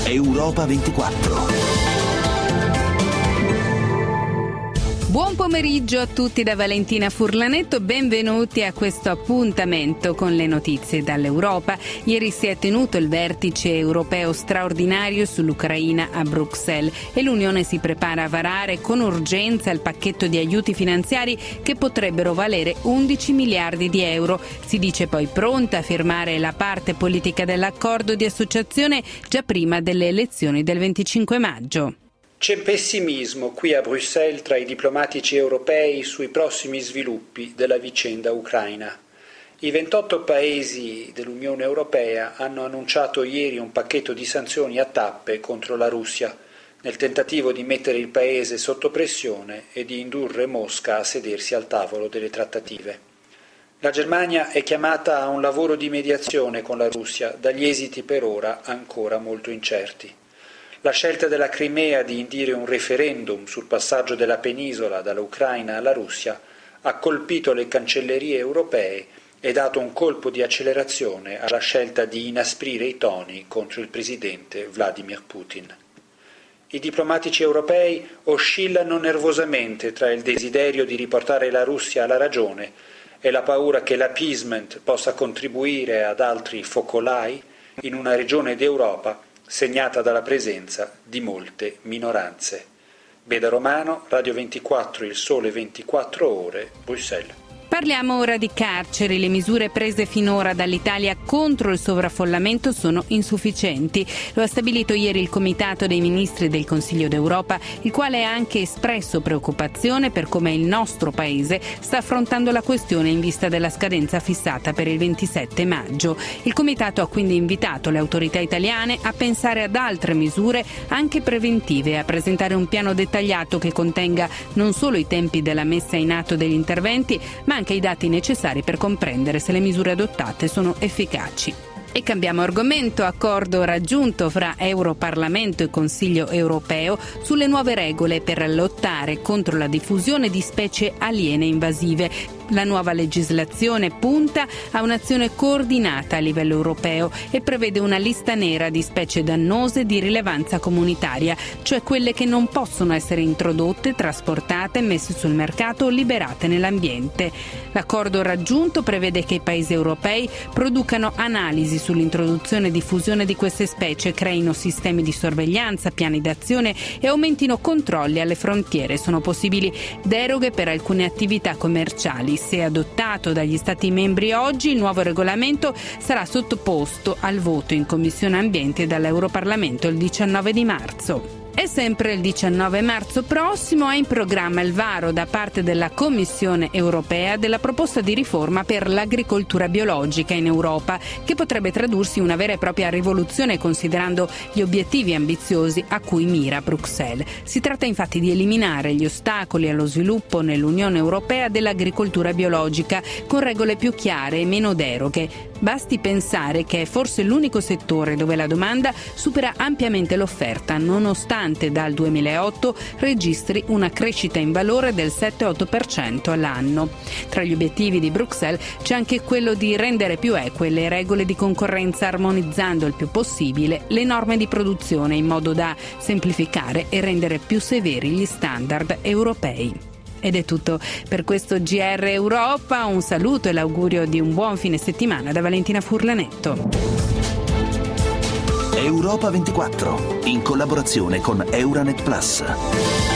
Europa 24. Buon pomeriggio a tutti da Valentina Furlanetto, benvenuti a questo appuntamento con le notizie dall'Europa. Ieri si è tenuto il vertice europeo straordinario sull'Ucraina a Bruxelles e l'Unione si prepara a varare con urgenza il pacchetto di aiuti finanziari che potrebbero valere 11 miliardi di euro. Si dice poi pronta a firmare la parte politica dell'accordo di associazione già prima delle elezioni del 25 maggio. C'è pessimismo qui a Bruxelles tra i diplomatici europei sui prossimi sviluppi della vicenda ucraina. I 28 paesi dell'Unione Europea hanno annunciato ieri un pacchetto di sanzioni a tappe contro la Russia, nel tentativo di mettere il paese sotto pressione e di indurre Mosca a sedersi al tavolo delle trattative. La Germania è chiamata a un lavoro di mediazione con la Russia, dagli esiti per ora ancora molto incerti. La scelta della Crimea di indire un referendum sul passaggio della penisola dall'Ucraina alla Russia ha colpito le cancellerie europee e dato un colpo di accelerazione alla scelta di inasprire i toni contro il presidente Vladimir Putin. I diplomatici europei oscillano nervosamente tra il desiderio di riportare la Russia alla ragione e la paura che l'appeasement possa contribuire ad altri focolai in una regione d'Europa segnata dalla presenza di molte minoranze. Beda Romano, Radio 24, Il Sole 24 Ore, Bruxelles. Parliamo ora di carceri. Le misure prese finora dall'Italia contro il sovraffollamento sono insufficienti. Lo ha stabilito ieri il Comitato dei Ministri del Consiglio d'Europa, il quale ha anche espresso preoccupazione per come il nostro Paese sta affrontando la questione in vista della scadenza fissata per il 27 maggio. Il Comitato ha quindi invitato le autorità italiane a pensare ad altre misure, anche preventive, e a presentare un piano dettagliato che contenga non solo i tempi della messa in atto degli interventi, ma anche i dati necessari per comprendere se le misure adottate sono efficaci. E cambiamo argomento. Accordo raggiunto fra Europarlamento e Consiglio europeo sulle nuove regole per lottare contro la diffusione di specie aliene invasive. La nuova legislazione punta a un'azione coordinata a livello europeo e prevede una lista nera di specie dannose di rilevanza comunitaria, cioè quelle che non possono essere introdotte, trasportate, messe sul mercato o liberate nell'ambiente. L'accordo raggiunto prevede che i paesi europei producano analisi sull'introduzione e diffusione di queste specie, creino sistemi di sorveglianza, piani d'azione e aumentino controlli alle frontiere. Sono possibili deroghe per alcune attività commerciali. Se adottato dagli Stati membri oggi, il nuovo regolamento sarà sottoposto al voto in Commissione Ambiente dall'Europarlamento il 19 di marzo. E sempre il 19 marzo prossimo è in programma il varo da parte della Commissione europea della proposta di riforma per l'agricoltura biologica in Europa, che potrebbe tradursi in una vera e propria rivoluzione considerando gli obiettivi ambiziosi a cui mira Bruxelles. Si tratta infatti di eliminare gli ostacoli allo sviluppo nell'Unione europea dell'agricoltura biologica con regole più chiare e meno deroghe. Basti pensare che è forse l'unico settore dove la domanda supera ampiamente l'offerta, nonostante dal 2008 registri una crescita in valore del 7-8% all'anno. Tra gli obiettivi di Bruxelles c'è anche quello di rendere più eque le regole di concorrenza, armonizzando il più possibile le norme di produzione in modo da semplificare e rendere più severi gli standard europei. Ed è tutto per questo GR Europa. Un saluto e l'augurio di un buon fine settimana da Valentina Furlanetto. Europa 24, in collaborazione con Euranet Plus.